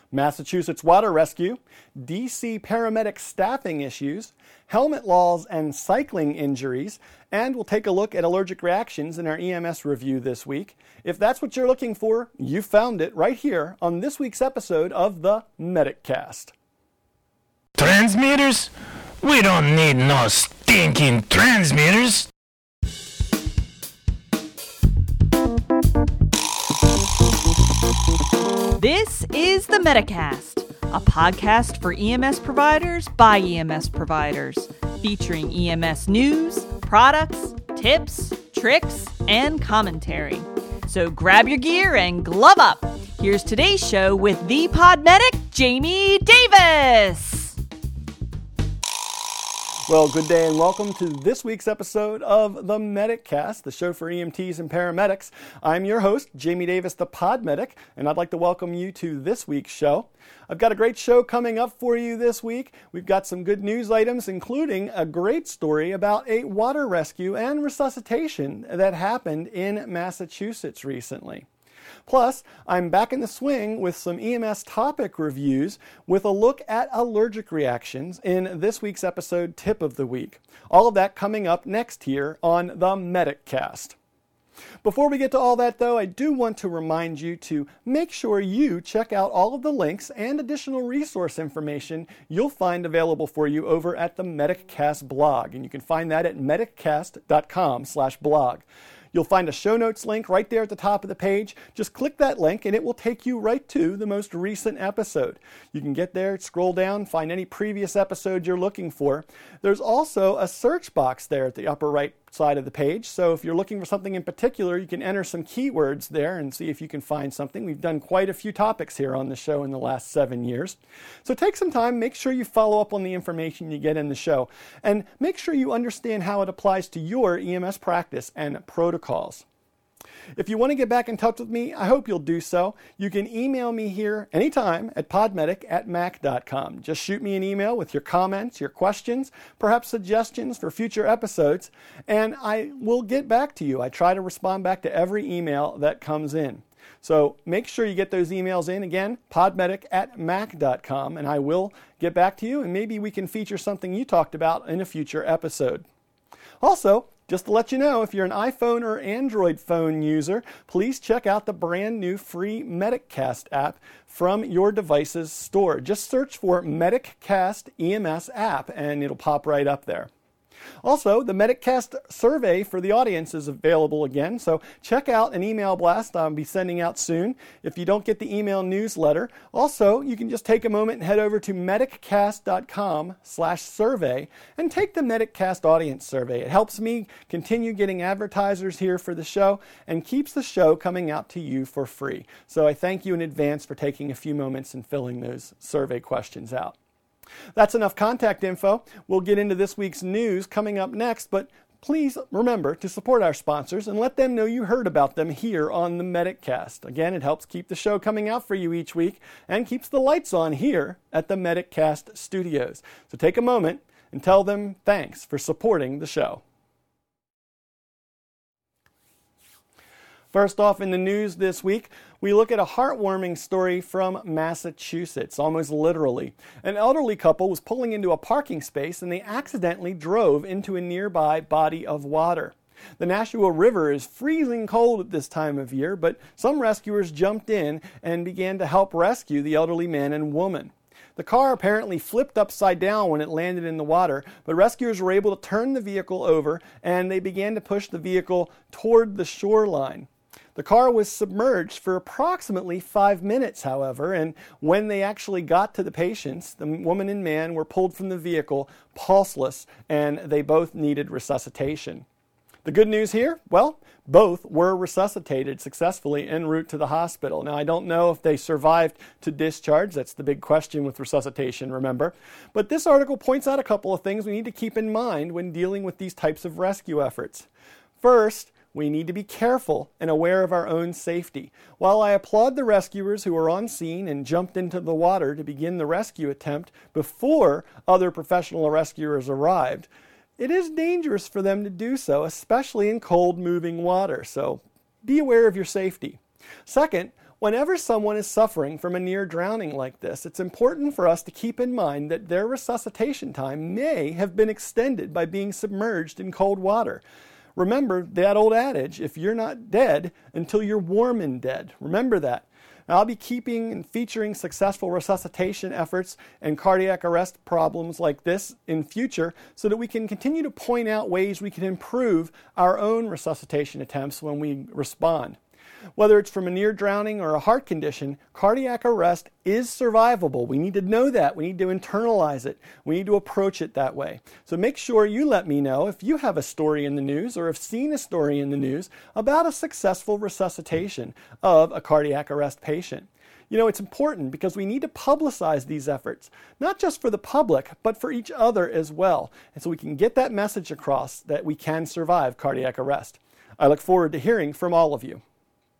Massachusetts water rescue, DC paramedic staffing issues, helmet laws and cycling injuries, and we'll take a look at allergic reactions in our EMS review this week. If that's what you're looking for, you found it right here on this week's episode of the MedicCast. Transmitters? We don't need no stinking transmitters. This is the MedicCast, a podcast for EMS providers by EMS providers, featuring EMS news, products, tips, tricks, and commentary. So grab your gear and glove up. Here's today's show with the pod medic, Jamie Davis. Well, good day and welcome to this week's episode of the MedicCast, the show for EMTs and paramedics. I'm your host, Jamie Davis, the pod medic, and I'd like to welcome you to this week's show. I've got a great show coming up for you this week. We've got some good news items, including a great story about a water rescue and resuscitation that happened in Massachusetts recently. Plus, I'm back in the swing with some EMS topic reviews with a look at allergic reactions in this week's episode Tip of the Week. All of that coming up next here on the MedicCast. Before we get to all that, though, I do want to remind you to make sure you check out all of the links and additional resource information you'll find available for you over at the MedicCast blog. And you can find that at mediccast.com/blog. You'll find a show notes link right there at the top of the page. Just click that link and it will take you right to the most recent episode. You can get there, scroll down, find any previous episode you're looking for. There's also a search box there at the upper right side of the page. So if you're looking for something in particular, you can enter some keywords there and see if you can find something. We've done quite a few topics here on the show in the last 7 years. So take some time, make sure you follow up on the information you get in the show, and make sure you understand how it applies to your EMS practice and protocols. If you want to get back in touch with me, I hope you'll do so. You can email me here anytime at podmedic@mac.com. Just shoot me an email with your comments, your questions, perhaps suggestions for future episodes, and I will get back to you. I try to respond back to every email that comes in. So make sure you get those emails in. Again, podmedic@mac.com, and I will get back to you, and maybe we can feature something you talked about in a future episode. Also, just to let you know, if you're an iPhone or Android phone user, please check out the brand new free MedicCast app from your device's store. Just search for MedicCast EMS app and it'll pop right up there. Also, the MedicCast survey for the audience is available again, so check out an email blast I'll be sending out soon if you don't get the email newsletter. Also, you can just take a moment and head over to mediccast.com/survey and take the MedicCast audience survey. It helps me continue getting advertisers here for the show and keeps the show coming out to you for free. So I thank you in advance for taking a few moments and filling those survey questions out. That's enough contact info. We'll get into this week's news coming up next, but please remember to support our sponsors and let them know you heard about them here on the MedicCast. Again, it helps keep the show coming out for you each week and keeps the lights on here at the MedicCast studios. So take a moment and tell them thanks for supporting the show. First off in the news this week, we look at a heartwarming story from Massachusetts, almost literally. An elderly couple was pulling into a parking space and they accidentally drove into a nearby body of water. The Nashua River is freezing cold at this time of year, but some rescuers jumped in and began to help rescue the elderly man and woman. The car apparently flipped upside down when it landed in the water, but rescuers were able to turn the vehicle over and they began to push the vehicle toward the shoreline. The car was submerged for approximately 5 minutes, however, and when they actually got to the patients, the woman and man were pulled from the vehicle pulseless, and they both needed resuscitation. The good news here? Well, both were resuscitated successfully en route to the hospital. Now, I don't know if they survived to discharge. That's the big question with resuscitation, remember. But this article points out a couple of things we need to keep in mind when dealing with these types of rescue efforts. First, we need to be careful and aware of our own safety. While I applaud the rescuers who were on scene and jumped into the water to begin the rescue attempt before other professional rescuers arrived, it is dangerous for them to do so, especially in cold moving water. So be aware of your safety. Second, Whenever someone is suffering from a near drowning like this, it's important for us to keep in mind that their resuscitation time may have been extended by being submerged in cold water. Remember that old adage, if you're not dead until you're warm and dead. Remember that. Now, I'll be keeping and featuring successful resuscitation efforts and cardiac arrest problems like this in future so that we can continue to point out ways we can improve our own resuscitation attempts when we respond. Whether it's from a near drowning or a heart condition, cardiac arrest is survivable. We need to know that. We need to internalize it. We need to approach it that way. So make sure you let me know if you have a story in the news or have seen a story in the news about a successful resuscitation of a cardiac arrest patient. You know, it's important because we need to publicize these efforts, not just for the public, but for each other as well. And so we can get that message across that we can survive cardiac arrest. I look forward to hearing from all of you.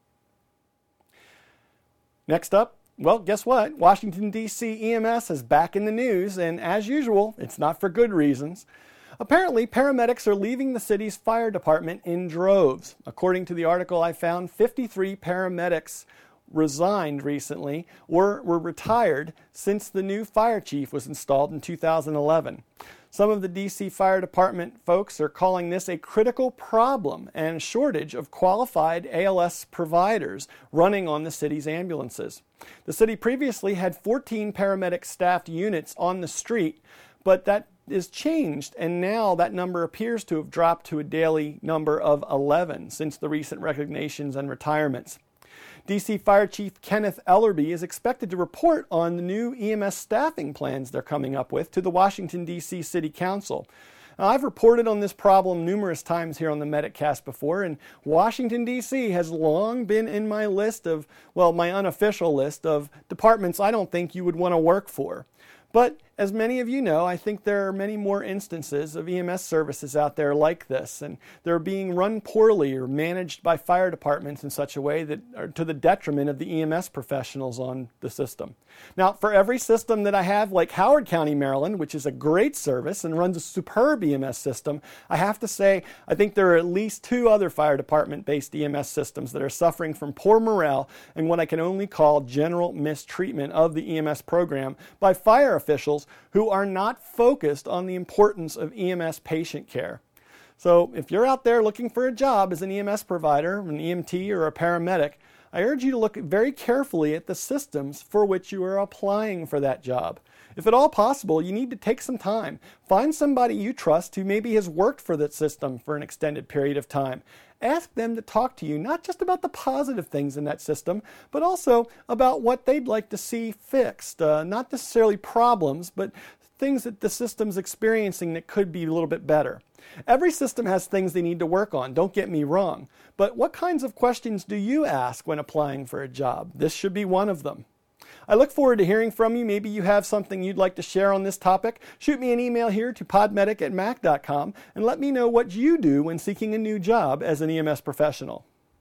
Next up, well, guess what? Washington, D.C. EMS is back in the news, and as usual, it's not for good reasons. Apparently, paramedics are leaving the city's fire department in droves. According to the article I found, 53 paramedics resigned recently or were retired since the new fire chief was installed in 2011. Some of the D.C. Fire Department folks are calling this a critical problem and shortage of qualified ALS providers running on the city's ambulances. The city previously had 14 paramedic staffed units on the street, but that is changed, and now that number appears to have dropped to a daily number of 11 since the recent resignations and retirements. D.C. Fire Chief Kenneth Ellerby is expected to report on the new EMS staffing plans they're coming up with to the Washington, D.C. City Council. Now, I've reported on this problem numerous times here on the Medicast before, and Washington, D.C. has long been in my list of, well, my unofficial list of departments I don't think you would want to work for. But as many of you know, I think there are many more instances of EMS services out there like this, and they're being run poorly or managed by fire departments in such a way that are to the detriment of the EMS professionals on the system. Now, for every system that I have, like Howard County, Maryland, which is a great service and runs a superb EMS system, I have to say I think there are at least 2 other fire department-based EMS systems that are suffering from poor morale and what I can only call general mistreatment of the EMS program by fire officials who are not focused on the importance of EMS patient care. So if you're out there looking for a job as an EMS provider, an EMT, or a paramedic, I urge you to look very carefully at the systems for which you are applying for that job. If at all possible, you need to take some time. Find somebody you trust who maybe has worked for that system for an extended period of time. Ask them to talk to you, not just about the positive things in that system, but also about what they'd like to see fixed. Not necessarily problems, but things that the system's experiencing that could be a little bit better. Every system has things they need to work on, don't get me wrong. But what kinds of questions do you ask when applying for a job? This should be one of them. I look forward to hearing from you. Maybe you have something you'd like to share on this topic. Shoot me an email here to podmedic@mac.com and let me know what you do when seeking a new job as an EMS professional.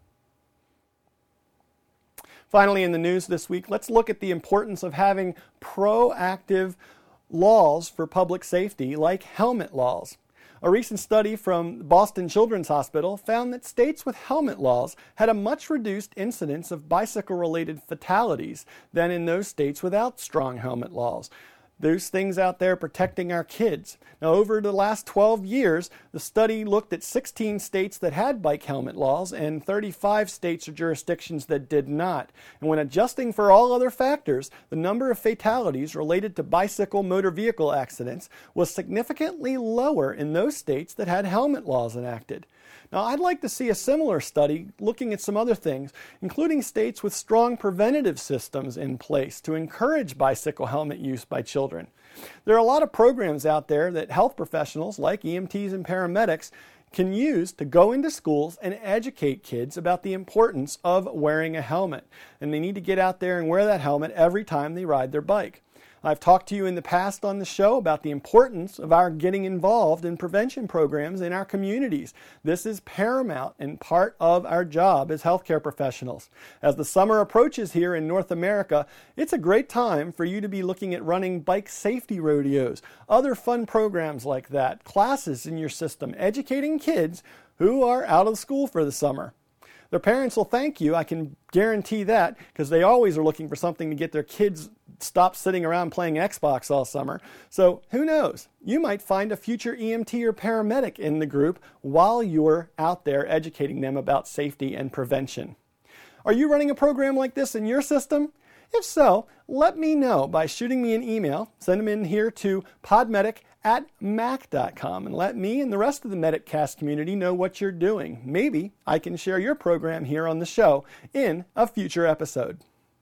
Finally, in the news this week, let's look at the importance of having proactive laws for public safety, like helmet laws. A recent study from Boston Children's Hospital found that states with helmet laws had a much reduced incidence of bicycle-related fatalities than in those states without strong helmet laws. Those things out there protecting our kids. Now, over the last 12 years, the study looked at 16 states that had bike helmet laws and 35 states or jurisdictions that did not. And when adjusting for all other factors, the number of fatalities related to bicycle motor vehicle accidents was significantly lower in those states that had helmet laws enacted. Now, I'd like to see a similar study looking at some other things, including states with strong preventative systems in place to encourage bicycle helmet use by children. There are a lot of programs out there that health professionals like EMTs and paramedics can use to go into schools and educate kids about the importance of wearing a helmet. And they need to get out there and wear that helmet every time they ride their bike. I've talked to you in the past on the show about the importance of our getting involved in prevention programs in our communities. This is paramount and part of our job as healthcare professionals. As the summer approaches here in North America, it's a great time for you to be looking at running bike safety rodeos, other fun programs like that, classes in your system, educating kids who are out of school for the summer. Their parents will thank you, I can guarantee that, because they always are looking for something to get their kids stop sitting around playing Xbox all summer. So who knows? You might find a future EMT or paramedic in the group while you're out there educating them about safety and prevention. Are you running a program like this in your system? If so, let me know by shooting me an email. Send them in here to podmedic@mac.com and let me and the rest of the MedicCast community know what you're doing. Maybe I can share your program here on the show in a future episode.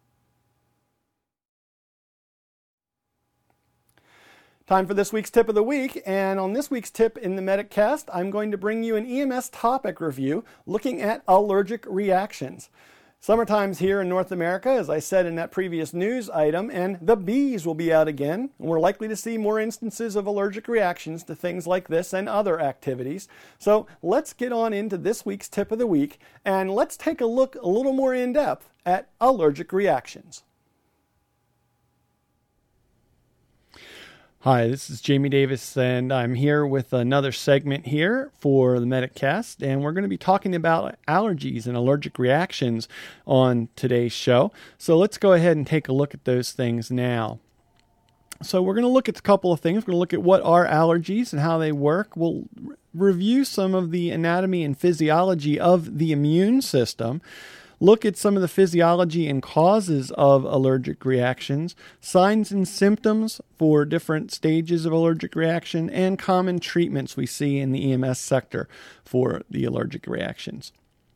Time for this week's tip of the week, and on this week's tip in the MedicCast, I'm going to bring you an EMS topic review looking at allergic reactions. Summertime's here in North America, as I said in that previous news item, and the bees will be out again, and we're likely to see more instances of allergic reactions to things like this and other activities. So let's get on into this week's tip of the week, and let's take a look a little more in depth at allergic reactions. Hi, this is Jamie Davis, and I'm here with another segment here for the MedicCast, and we're going to be talking about allergies and allergic reactions on today's show. So let's go ahead and take a look at those things now. So we're going to look at a couple of things. We're going to look at what are allergies and how they work. We'll review some of the anatomy and physiology of the immune system. Look at some of the physiology and causes of allergic reactions, signs and symptoms for different stages of allergic reaction, and common treatments we see in the EMS sector for the allergic reactions.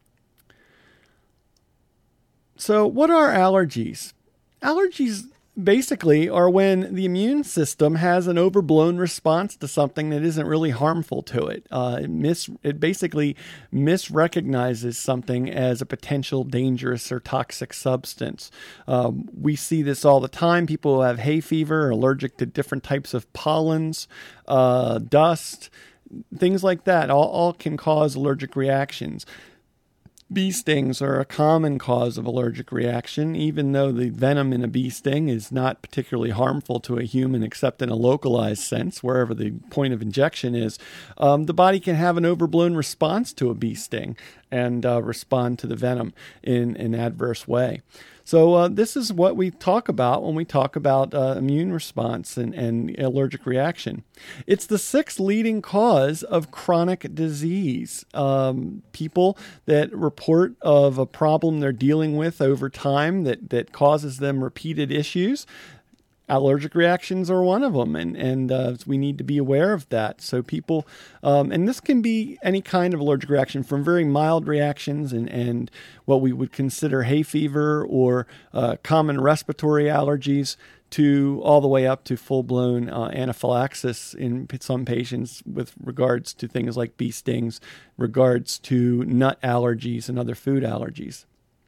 So what are allergies? Allergies basically are when the immune system has an overblown response to something that isn't really harmful to it. It basically misrecognizes something as a potential dangerous or toxic substance. We see this all the time. People who have hay fever are allergic to different types of pollens, dust, things like that. All can cause allergic reactions. Bee stings are a common cause of allergic reaction, even though the venom in a bee sting is not particularly harmful to a human except in a localized sense, wherever the point of injection is. The body can have an overblown response to a bee sting and respond to the venom in an adverse way. So this is what we talk about when we talk about immune response and allergic reaction. It's the sixth leading cause of chronic disease. People that report of a problem they're dealing with over time that causes them repeated issues, allergic reactions are one of them, and we need to be aware of that. So people, and this can be any kind of allergic reaction, from very mild reactions and what we would consider hay fever or common respiratory allergies, to all the way up to full-blown anaphylaxis in some patients with regards to things like bee stings, regards to nut allergies and other food allergies.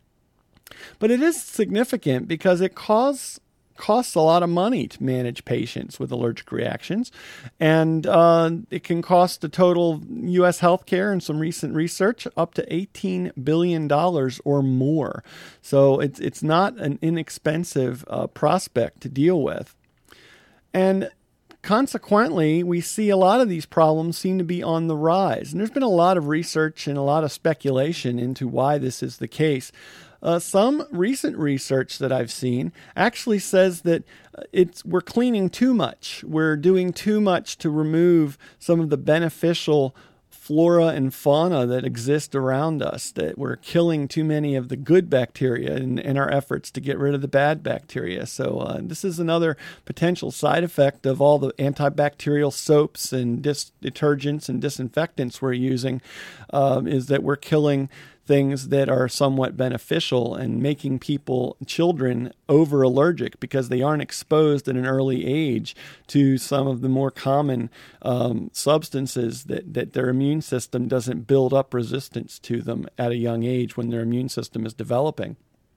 But it is significant because it costs a lot of money to manage patients with allergic reactions, and it can cost the total U.S. healthcare and some recent research up to $18 billion or more. So it's not an inexpensive prospect to deal with. And consequently, we see a lot of these problems seem to be on the rise. And there's been a lot of research and a lot of speculation into why this is the case. Some recent research that I've seen actually says that we're cleaning too much. We're doing too much to remove some of the beneficial flora and fauna that exist around us, that we're killing too many of the good bacteria in our efforts to get rid of the bad bacteria. So this is another potential side effect of all the antibacterial soaps and detergents and disinfectants we're using, is that we're killing things that are somewhat beneficial and making children over allergic because they aren't exposed at an early age to some of the more common substances that their immune system doesn't build up resistance to them at a young age when their immune system is developing.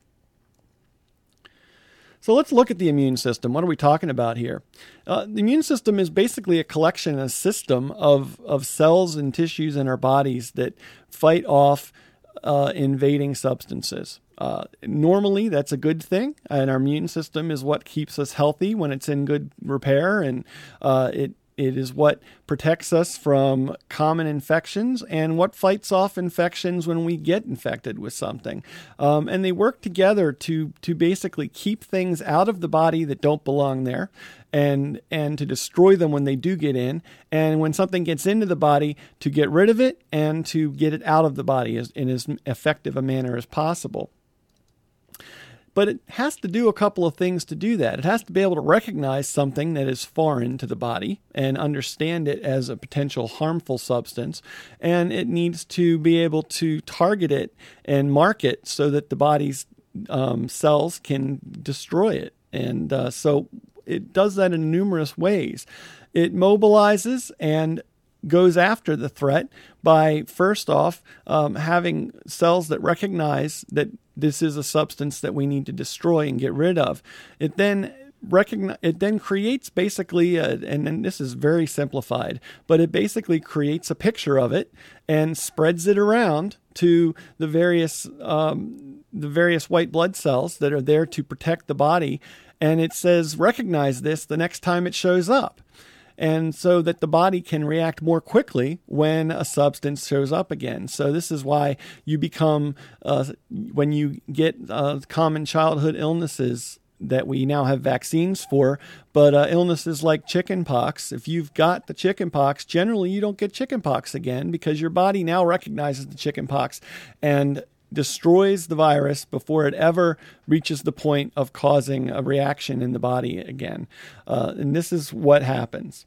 So let's look at the immune system. What are we talking about here? The immune system is basically a collection, a system of cells and tissues in our bodies that fight off invading substances. Normally, that's a good thing, and our immune system is what keeps us healthy when it's in good repair, and It is what protects us from common infections and what fights off infections when we get infected with something. And they work together to basically keep things out of the body that don't belong there, and to destroy them when they do get in. And when something gets into the body, to get rid of it and to get it out of the body in as effective a manner as possible. But it has to do a couple of things to do that. It has to be able to recognize something that is foreign to the body and understand it as a potential harmful substance. And it needs to be able to target it and mark it so that the body's cells can destroy it. And so it does that in numerous ways. It mobilizes and goes after the threat by, first off, having cells that recognize that this is a substance that we need to destroy and get rid of. It then creates basically, and this is very simplified, but it basically creates a picture of it and spreads it around to the various white blood cells that are there to protect the body. And it says, recognize this the next time it shows up. And so that the body can react more quickly when a substance shows up again. So this is why you become, when you get common childhood illnesses that we now have vaccines for, but illnesses like chickenpox, if you've got the chickenpox, generally you don't get chickenpox again because your body now recognizes the chickenpox and destroys the virus before it ever reaches the point of causing a reaction in the body again. And this is what happens.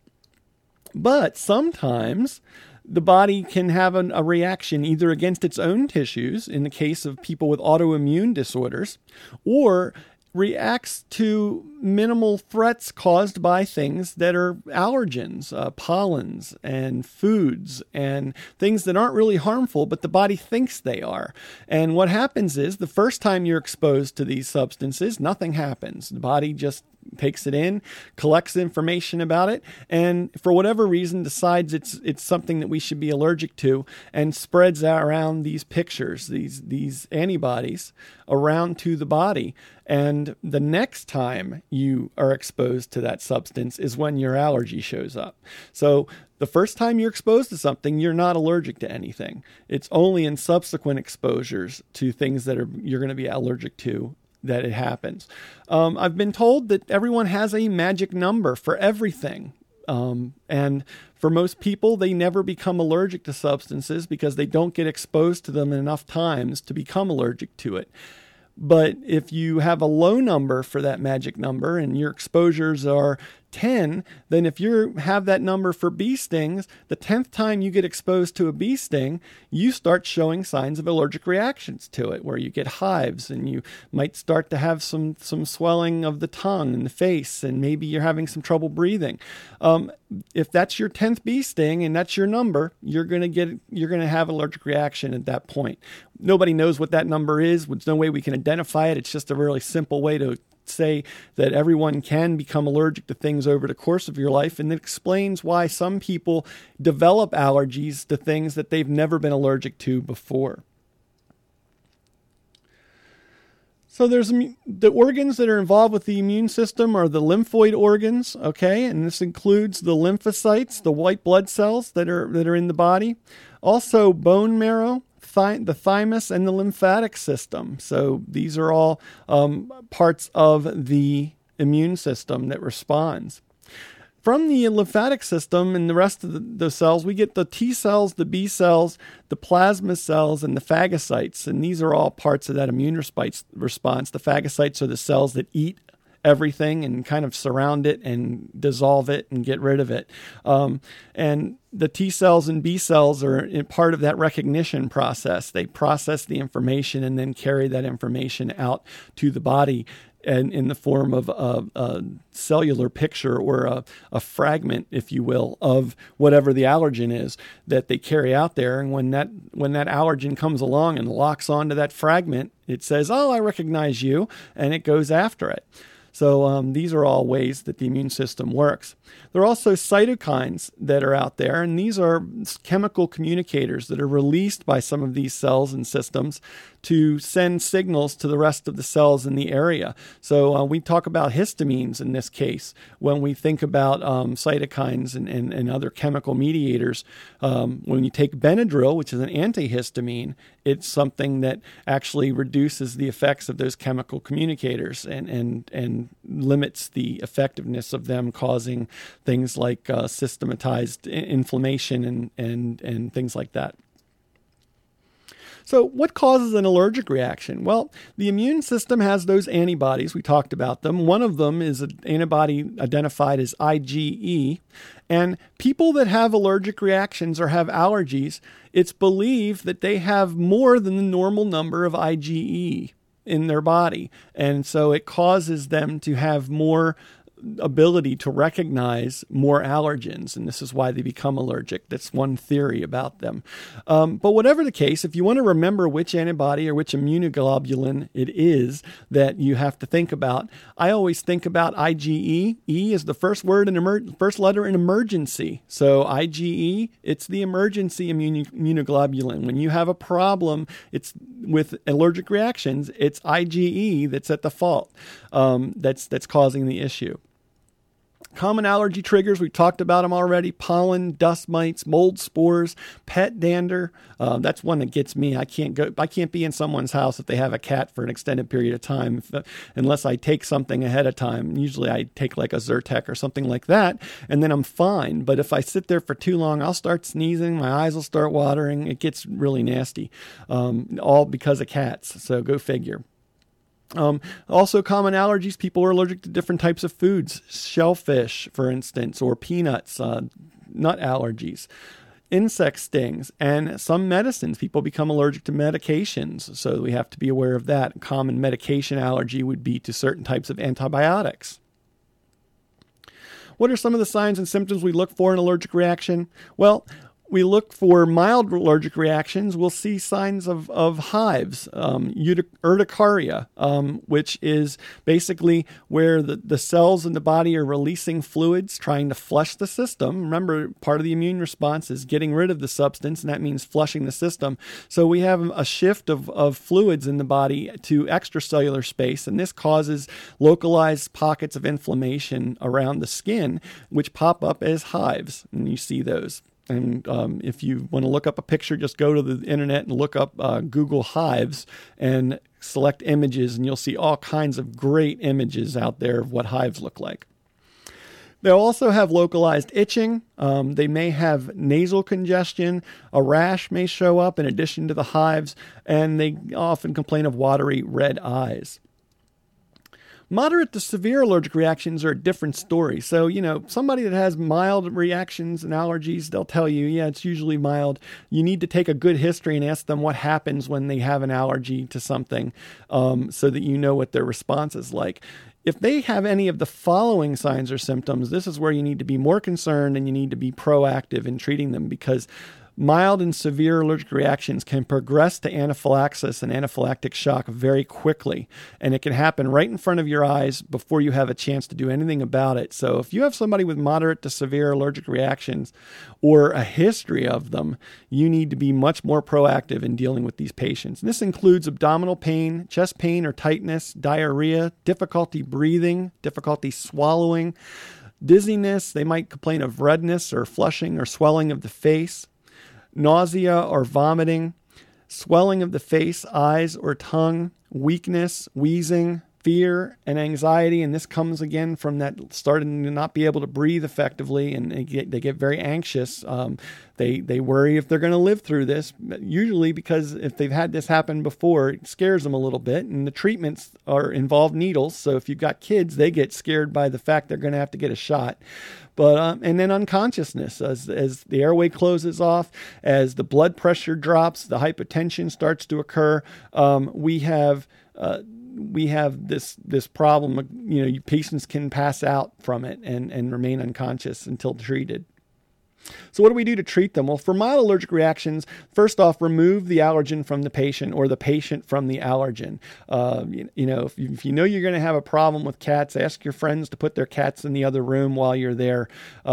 But sometimes the body can have a reaction either against its own tissues, in the case of people with autoimmune disorders, or reacts to minimal threats caused by things that are allergens, pollens, and foods, and things that aren't really harmful, but the body thinks they are. And what happens is the first time you're exposed to these substances, nothing happens. The body just takes it in, collects information about it, and for whatever reason decides it's something that we should be allergic to, and spreads around these pictures, these antibodies around to the body. And the next time you are exposed to that substance is when your allergy shows up. So the first time you're exposed to something, you're not allergic to anything. It's only in subsequent exposures to things that you're going to be allergic to that it happens. I've been told that everyone has a magic number for everything. And for most people, they never become allergic to substances because they don't get exposed to them enough times to become allergic to it. But if you have a low number for that magic number and your exposures are 10, then if you have that number for bee stings, the 10th time you get exposed to a bee sting, you start showing signs of allergic reactions to it, where you get hives and you might start to have some swelling of the tongue and the face, and maybe you're having some trouble breathing. If that's your 10th bee sting and that's your number, you're going to have allergic reaction at that point. Nobody knows what that number is. There's no way we can identify it. It's just a really simple way to say that everyone can become allergic to things over the course of your life, and it explains why some people develop allergies to things that they've never been allergic to before. So there's the organs that are involved with the immune system are the lymphoid organs, okay, and this includes the lymphocytes, the white blood cells that are in the body, also bone marrow, the thymus, and the lymphatic system. So these are all parts of the immune system that responds. From the lymphatic system and the rest of the cells, we get the T cells, the B cells, the plasma cells, and the phagocytes. And these are all parts of that immune response. The phagocytes are the cells that eat everything and kind of surround it and dissolve it and get rid of it. And the T cells and B cells are part of that recognition process. They process the information and then carry that information out to the body and in the form of a cellular picture or a fragment, if you will, of whatever the allergen is that they carry out there. And when that allergen comes along and locks onto that fragment, it says, "Oh, I recognize you," and it goes after it. So these are all ways that the immune system works. There are also cytokines that are out there, and these are chemical communicators that are released by some of these cells and systems to send signals to the rest of the cells in the area. So we talk about histamines in this case when we think about cytokines and other chemical mediators. When you take Benadryl, which is an antihistamine, it's something that actually reduces the effects of those chemical communicators and limits the effectiveness of them causing things like systematized inflammation and things like that. So what causes an allergic reaction? Well, the immune system has those antibodies. We talked about them. One of them is an antibody identified as IgE. And people that have allergic reactions or have allergies, it's believed that they have more than the normal number of IgE in their body. And so it causes them to have more ability to recognize more allergens, and this is why they become allergic. That's one theory about them. But whatever the case, if you want to remember which antibody or which immunoglobulin it is that you have to think about, I always think about IgE. E is the first word in first letter in emergency. So IgE, it's the emergency immunoglobulin. When you have a problem, it's with allergic reactions, it's IgE that's at the fault. That's causing the issue. Common allergy triggers, we talked about them already: pollen, dust mites, mold spores, pet dander. That's one that gets me. I can't be in someone's house if they have a cat for an extended period of time unless I take something ahead of time. Usually I take like a Zyrtec or something like that, and then I'm fine. But if I sit there for too long, I'll start sneezing, my eyes will start watering. It gets really nasty, all because of cats. So go figure. Also common allergies, people are allergic to different types of foods, shellfish, for instance, or peanuts, nut allergies, insect stings, and some medicines. People become allergic to medications, so we have to be aware of that. A common medication allergy would be to certain types of antibiotics. What are some of the signs and symptoms we look for in allergic reaction? Well, we look for mild allergic reactions. We'll see signs of hives, urticaria, which is basically where the cells in the body are releasing fluids, trying to flush the system. Remember, part of the immune response is getting rid of the substance, and that means flushing the system. So we have a shift of fluids in the body to extracellular space, and this causes localized pockets of inflammation around the skin, which pop up as hives, and you see those. And if you want to look up a picture, just go to the internet and look up Google hives and select images, and you'll see all kinds of great images out there of what hives look like. They'll also have localized itching. They may have nasal congestion. A rash may show up in addition to the hives, and they often complain of watery red eyes. Moderate to severe allergic reactions are a different story. So, somebody that has mild reactions and allergies, they'll tell you, yeah, it's usually mild. You need to take a good history and ask them what happens when they have an allergy to something, so that you know what their response is like. If they have any of the following signs or symptoms, this is where you need to be more concerned and you need to be proactive in treating them, because mild and severe allergic reactions can progress to anaphylaxis and anaphylactic shock very quickly, and it can happen right in front of your eyes before you have a chance to do anything about it. So if you have somebody with moderate to severe allergic reactions or a history of them, you need to be much more proactive in dealing with these patients. And this includes abdominal pain, chest pain or tightness, diarrhea, difficulty breathing, difficulty swallowing, dizziness. They might complain of redness or flushing or swelling of the face, nausea or vomiting, swelling of the face, eyes, or tongue, weakness, wheezing, fear, and anxiety. And this comes again from that starting to not be able to breathe effectively, and they get very anxious. They worry if they're going to live through this, usually because if they've had this happen before, it scares them a little bit. And the treatments involve needles. So if you've got kids, they get scared by the fact they're going to have to get a shot. But and then unconsciousness as the airway closes off, as the blood pressure drops, the hypotension starts to occur. We have this problem. Patients can pass out from it and remain unconscious until treated. So what do we do to treat them? Well, for mild allergic reactions, first off, remove the allergen from the patient or the patient from the allergen. If you know you're going to have a problem with cats, ask your friends to put their cats in the other room while you're there.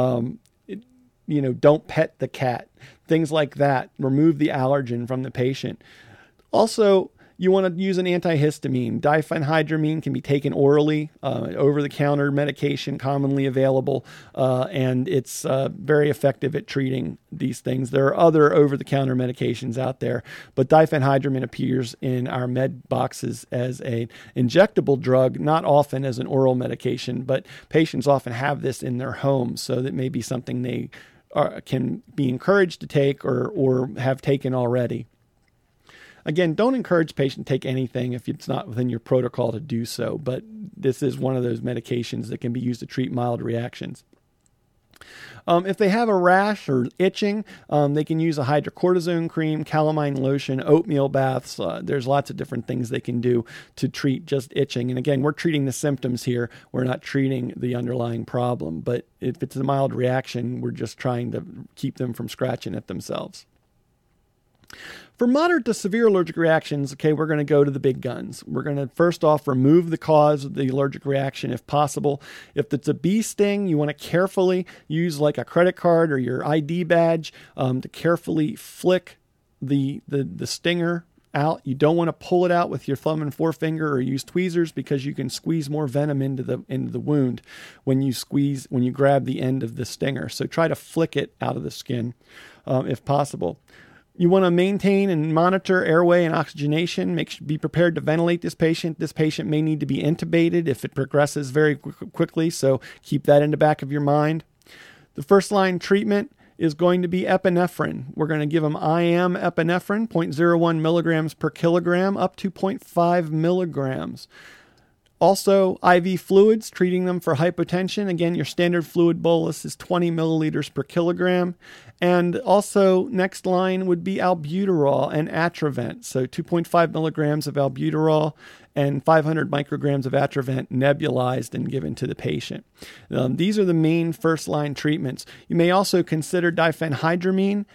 Don't pet the cat. Things like that. Remove the allergen from the patient. Also, you want to use an antihistamine. Diphenhydramine can be taken orally, over-the-counter medication commonly available, and it's very effective at treating these things. There are other over-the-counter medications out there, but diphenhydramine appears in our med boxes as an injectable drug, not often as an oral medication, but patients often have this in their homes, so that may be something they can be encouraged to take or have taken already. Again, don't encourage patients to take anything if it's not within your protocol to do so, but this is one of those medications that can be used to treat mild reactions. If they have a rash or itching, they can use a hydrocortisone cream, calamine lotion, oatmeal baths. There's lots of different things they can do to treat just itching. And again, we're treating the symptoms here. We're not treating the underlying problem. But if it's a mild reaction, we're just trying to keep them from scratching at themselves. For moderate to severe allergic reactions, we're going to go to the big guns. We're going to first off remove the cause of the allergic reaction if possible. If it's a bee sting, you want to carefully use like a credit card or your ID badge to carefully flick the stinger out. You don't want to pull it out with your thumb and forefinger or use tweezers because you can squeeze more venom into the wound when you grab the end of the stinger. So try to flick it out of the skin if possible. You want to maintain and monitor airway and oxygenation. Be prepared to ventilate this patient. This patient may need to be intubated if it progresses very quickly, so keep that in the back of your mind. The first line treatment is going to be epinephrine. We're going to give them IM epinephrine, 0.01 milligrams per kilogram, up to 0.5 milligrams. Also, IV fluids, treating them for hypotension. Again, your standard fluid bolus is 20 milliliters per kilogram. And also, next line would be albuterol and Atrovent. So 2.5 milligrams of albuterol and 500 micrograms of Atrovent nebulized and given to the patient. These are the main first-line treatments. You may also consider diphenhydramine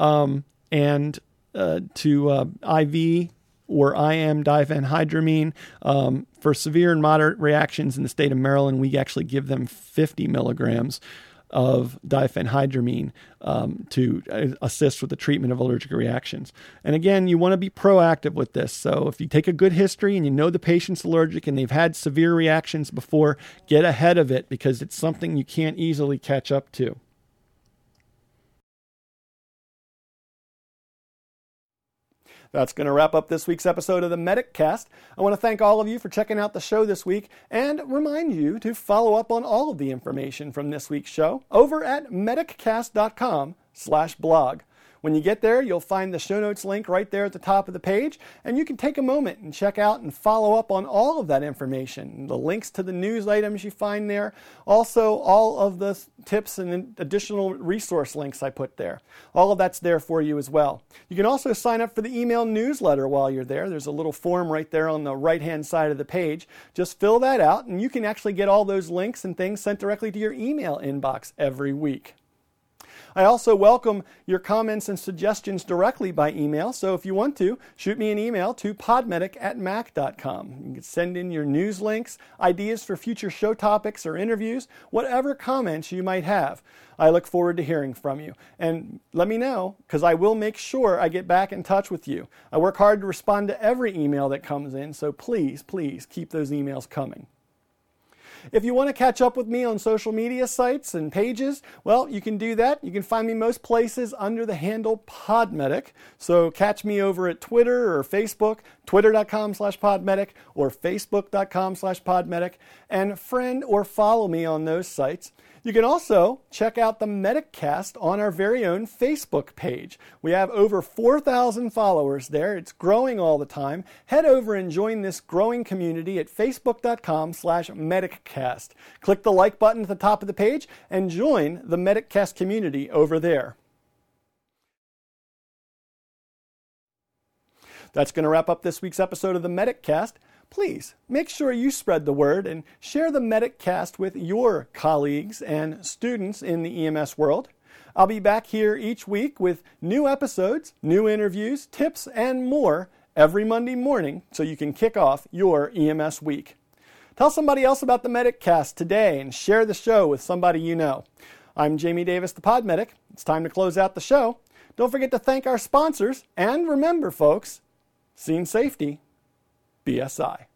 and IV or IM diphenhydramine. For severe and moderate reactions in the state of Maryland, we actually give them 50 milligrams of diphenhydramine to assist with the treatment of allergic reactions. And again, you want to be proactive with this. So if you take a good history and you know the patient's allergic and they've had severe reactions before, get ahead of it because it's something you can't easily catch up to. That's going to wrap up this week's episode of the MedicCast. I want to thank all of you for checking out the show this week and remind you to follow up on all of the information from this week's show over at mediccast.com/blog. When you get there, you'll find the show notes link right there at the top of the page, and you can take a moment and check out and follow up on all of that information, the links to the news items you find there, also all of the tips and additional resource links I put there. All of that's there for you as well. You can also sign up for the email newsletter while you're there. There's a little form right there on the right-hand side of the page. Just fill that out, and you can actually get all those links and things sent directly to your email inbox every week. I also welcome your comments and suggestions directly by email, so if you want to, shoot me an email to podmedic@mac.com. You can send in your news links, ideas for future show topics or interviews, whatever comments you might have. I look forward to hearing from you. And let me know, because I will make sure I get back in touch with you. I work hard to respond to every email that comes in, so please keep those emails coming. If you want to catch up with me on social media sites and pages, well, you can do that. You can find me most places under the handle Podmedic. So catch me over at Twitter or Facebook, twitter.com/Podmedic or facebook.com/Podmedic, and friend or follow me on those sites. You can also check out the MedicCast on our very own Facebook page. We have over 4,000 followers there. It's growing all the time. Head over and join this growing community at facebook.com/MedicCast. Click the like button at the top of the page and join the MedicCast community over there. That's going to wrap up this week's episode of the MedicCast. Please make sure you spread the word and share the MedicCast with your colleagues and students in the EMS world. I'll be back here each week with new episodes, new interviews, tips, and more every Monday morning so you can kick off your EMS week. Tell somebody else about the MedicCast today and share the show with somebody you know. I'm Jamie Davis, the Podmedic. It's time to close out the show. Don't forget to thank our sponsors, and remember, folks, scene safety BSI.